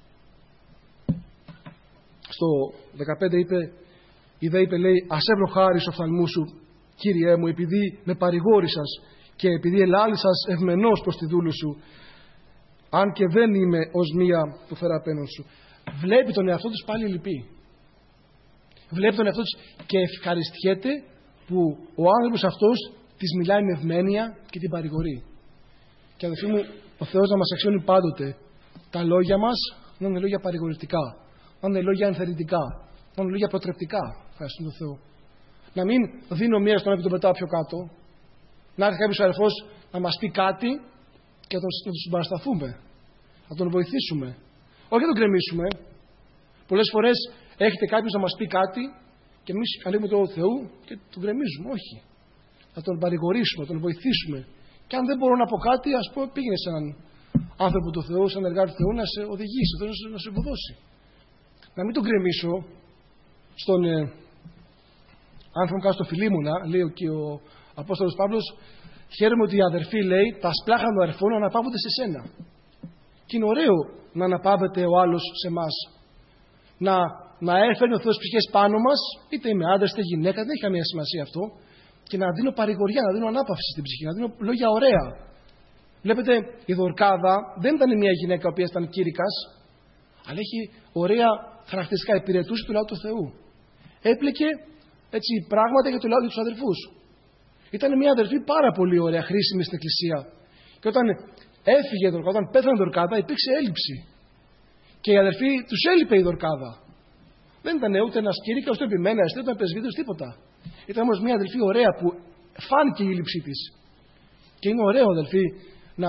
Στο δεκαπέντε είπε, η δε είπε, λέει, ας έβρω χάρη στο οφθαλμού σου, Κύριέ μου, επειδή με παρηγόρησας και επειδή ελάλησας ευμενός προς τη δούλου σου, αν και δεν είμαι ως μία που φέρα απέναντι σου. Βλέπει τον εαυτό της πάλι λυπή. Βλέπει τον εαυτό της και ευχαριστιέται που ο άνθρωπος αυτός της μιλάει με ευμένεια και την παρηγορεί. Και αδελφοί μου, ο Θεός να μας αξιώνει πάντοτε τα λόγια μας να είναι λόγια παρηγορητικά, να είναι λόγια ενθαρρυντικά, να είναι λόγια προτρεπτικά. Ευχαριστούμε τον Θεό. Να μην δίνω μία στον άνθρωπο και τον πετάω πιο κάτω. Να έρθει κάποιος αδερφός να μας πει κάτι και να τον συμπαρασταθούμε, να τον βοηθήσουμε. Όχι να τον κρεμίσουμε. Πολλές φορές έχετε κάποιος να μας πει κάτι και εμείς καλούμε τον Θεού και τον κρεμίζουμε. Όχι. Να τον παρηγορήσουμε, να τον βοηθήσουμε. Και αν δεν μπορώ να πω κάτι, ας πω, πήγαινε σε έναν άνθρωπο του Θεού, σε έναν εργάτη του Θεού να σε οδηγήσει, να σε υποδώσει. Να μην τον κρεμίσω στον ε, άνθρωπο κάτω στο Φιλίμωνα, λέει και ο Απόστολος Παύλος, χαίρομαι ότι οι αδερφοί, λέει, τα σπλάχα των αδερφών αναπαύονται σε σένα. Και είναι ωραίο να αναπαύεται ο άλλος σε εμάς. Να, να έφερνει ο Θεός ψυχές πάνω μας, είτε είμαι άντρας είτε γυναίκα, δεν έχει καμία σημασία αυτό, και να δίνω παρηγοριά, να δίνω ανάπαυση στην ψυχή, να δίνω λόγια ωραία. Βλέπετε, η Δορκάδα δεν ήταν μια γυναίκα η οποία ήταν κήρυκας, αλλά έχει ωραία χαρακτηριστικά, υπηρετούσε το λαό του Θεού. Έπλεκε έτσι πράγματα για το λαό και τους αδερφούς. Ήταν μια αδερφή πάρα πολύ ωραία, χρήσιμη στην εκκλησία. Και όταν έφυγε η Δορκάδα, όταν πέθανε η Δορκάδα, υπήρξε έλλειψη. Και οι αδερφοί τους έλειπε η Δορκάδα. Δεν ήταν ούτε ένας κήρυκας, ούτε επιμένας, ούτε ένα πρεσβύτερος, τίποτα. Ήταν όμως μια αδελφή ωραία που φάνηκε η έλλειψή της. Και είναι ωραίο, αδελφοί, να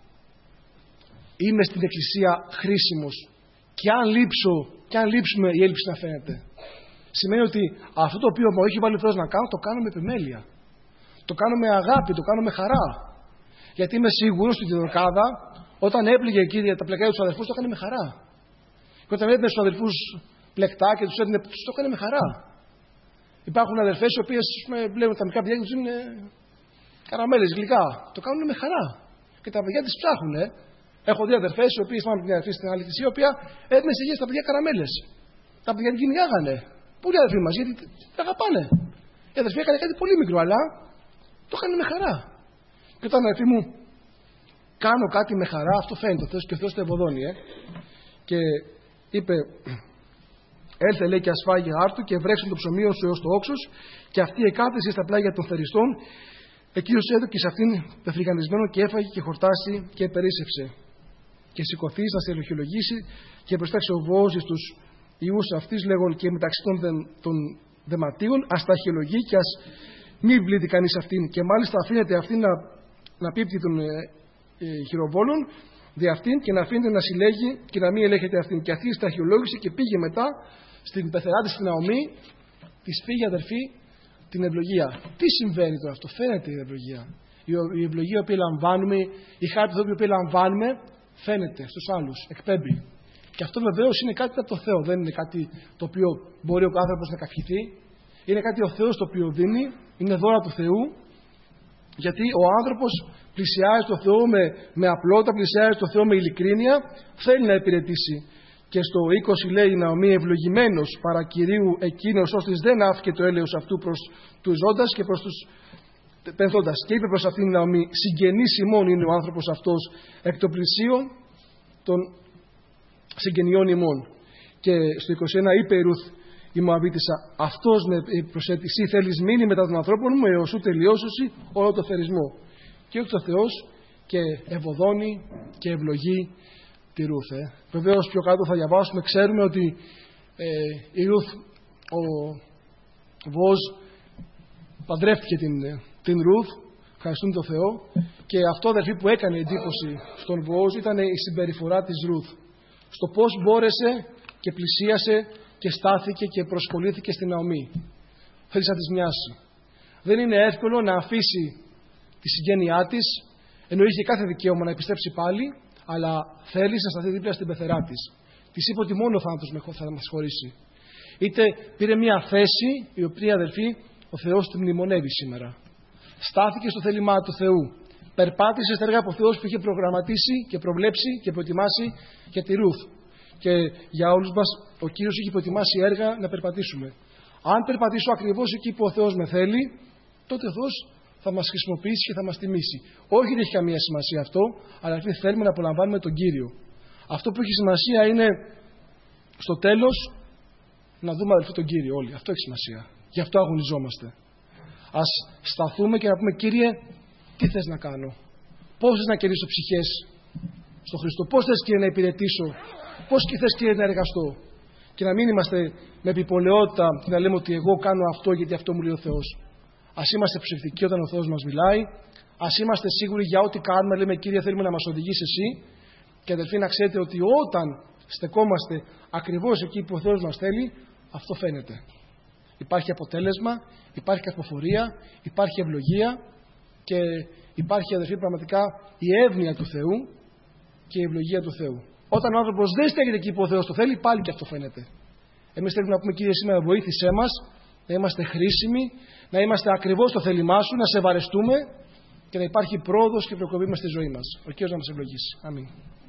είμαι στην εκκλησία χρήσιμος. Και αν λείψω, και αν λείψουμε, η έλλειψη να φαίνεται. Σημαίνει ότι αυτό το οποίο μου έχει βάλει ο Θεός να κάνω, το κάνω με επιμέλεια. Το κάνω με αγάπη, το κάνω με χαρά. Γιατί είμαι σίγουρος ότι η Δορκάδα, όταν έπληγε εκεί τα πλεκάρια του αδερφούς, το έκανε με χαρά. Και όταν έδινε στους αδερφούς πλεκτά και τους έδινε, τους το έκανε με χαρά. Υπάρχουν αδερφές οι οποίες βλέπουν τα μικρά παιδιά τους είναι καραμέλες, γλυκά. Το κάνουν με χαρά. Και τα παιδιά τις ψάχνουν. Ε. Έχω δει αδερφές οι οποίες θυμάμαι την αδερφή στην άλλη θυσία, η οποία έδινε σε στα παιδιά καραμέλες. Τα παιδιά την κυνηγάγανε. Πολλοί αδερφοί μας, γιατί τα αγαπάνε. Η αδερφή έκανε κάτι πολύ μικρό, αλλά το έκανε με χαρά. Και όταν αδερφή μου κάνω κάτι με χαρά, αυτό φαίνεται ο Θεός και ο Θεός το ευωδώνει. Ε. Και είπε, έλθε λέει και ασφάγει άρτου και βρέξουν το ψωμίο σου έως το όξος και αυτή εκάθεσε στα πλάγια των θεριστών. Εκείνος έδωκε σε αυτήν πεφρυγανισμένο και έφαγε και χορτάσει και περίσσευσε. Και σηκωθείς να σε ελοχολογήσει και προστάξει ο Βόος στους ιούς αυτής λέγον και μεταξύ των, δε, των δεματίων ας τα αρχαιολογεί και ας μην βλύτει κανείς αυτήν. Και μάλιστα αφήνεται αυτήν να, να πίπτει των ε, ε, χειροβόλων δι' αυτήν και να αφήνεται να συλλέγει και να μην ελέγχεται αυτήν. Και αυτή τα αρχαιολόγησε και πήγε μετά στην πεθερά της, στην Ναομή, της πήγε αδερφή την ευλογία. Τι συμβαίνει τώρα αυτό, φαίνεται η ευλογία. Η, η ευλογία που λαμβάνουμε, η χάρη του που λαμβάνουμε, φαίνεται στους άλλους, εκπέμπει. Και αυτό βεβαίως είναι κάτι από το Θεό, δεν είναι κάτι το οποίο μπορεί ο άνθρωπος να καυχηθεί. Είναι κάτι ο Θεός το οποίο δίνει, είναι δώρα του Θεού, γιατί ο άνθρωπος πλησιάζει το Θεό με, με απλότητα, πλησιάζει το Θεό με ειλικρίνεια, θέλει να υπηρετήσει. Και στο είκοσι λέει η Ναομή, ευλογημένος παρά Κυρίου εκείνος ώστε δεν άφηκε το έλεος αυτού προς τους ζώντας και προς τους πενθώντας. Και είπε προς αυτήν την Ναομή, συγγενής ημών είναι ο άνθρωπος αυτός εκ των πλησίων των συγγενειών ημών. Και στο είκοσι ένα είπε η Ρουθ η Μωαβίτισσα, αυτός με προσέτηση θέλεις μείνει μετά των ανθρώπων μου έως ού τελειώσωση όλο το θερισμό. Και όχι το Θεός και ευωδώνει και ευλογεί τη Ρουθ. Ε. Βεβαίως πιο κάτω θα διαβάσουμε, ξέρουμε ότι ε, η Ρουθ, ο Βόος παντρεύτηκε την, την Ρουθ, ευχαριστούμε τον Θεό, και αυτό αδερφή που έκανε εντύπωση στον Βόος ήταν η συμπεριφορά της Ρουθ. Στο πώς μπόρεσε και πλησίασε και στάθηκε και προσκολήθηκε στην Ναομή. Θέλησε να της μοιάσει. Δεν είναι εύκολο να αφήσει τη συγγένειά της, ενώ είχε κάθε δικαίωμα να επιστρέψει πάλι, αλλά θέλησε να σταθεί δίπλα στην πεθερά της. Της είπε ότι μόνο ο θάνατος θα μας χωρίσει. Είτε πήρε μια θέση, η οποία, αδελφοί, ο Θεός τη μνημονεύει σήμερα. Στάθηκε στο θέλημά του Θεού. Περπάτησε στα έργα που ο Θεός που είχε προγραμματίσει και προβλέψει και προετοιμάσει για τη Ρούθ. Και για όλους μας ο Κύριος είχε προετοιμάσει έργα να περπατήσουμε. Αν περπατήσω ακριβώς εκεί που ο Θεός με θέλει, τότε ο Θεός θα μας χρησιμοποιήσει και θα μας τιμήσει. Όχι δεν έχει καμία σημασία αυτό, αλλά αυτή θέλουμε να απολαμβάνουμε τον Κύριο. Αυτό που έχει σημασία είναι στο τέλος να δούμε, αδελφοί, τον Κύριο όλοι. Αυτό έχει σημασία. Γι' αυτό αγωνιζόμαστε. Ας σταθούμε και να πούμε, Κύριε, τι θες να κάνω, πώς θες να κερδίσω ψυχές στον Χριστό, πώς θες, Κύριε, να υπηρετήσω, πώς θες, Κύριε, να εργαστώ. Και να μην είμαστε με επιπολαιότητα και να λέμε ότι εγώ κάνω αυτό γιατί αυτό μου λέει ο Θεός. Ας είμαστε προσεκτικοί όταν ο Θεός μας μιλάει, ας είμαστε σίγουροι για ό,τι κάνουμε, λέμε, Κύριε, θέλουμε να μας οδηγήσει εσύ. Και αδελφοί, να ξέρετε ότι όταν στεκόμαστε ακριβώς εκεί που ο Θεός μας θέλει, αυτό φαίνεται. Υπάρχει αποτέλεσμα, υπάρχει καρποφορία, υπάρχει ευλογία και υπάρχει, αδελφοί, πραγματικά η εύνοια του Θεού και η ευλογία του Θεού. Όταν ο άνθρωπος δεν στέκεται εκεί που ο Θεός το θέλει, πάλι και αυτό φαίνεται. Εμείς θέλουμε να πούμε, Κύριε, σήμερα βοήθησέ μας να είμαστε χρήσιμοι, να είμαστε ακριβώς στο θέλημά σου, να σε βαρεστούμε και να υπάρχει πρόοδος και προκοπή μες στη ζωή μας. Ο Κύριος να μας ευλογήσει. Αμήν.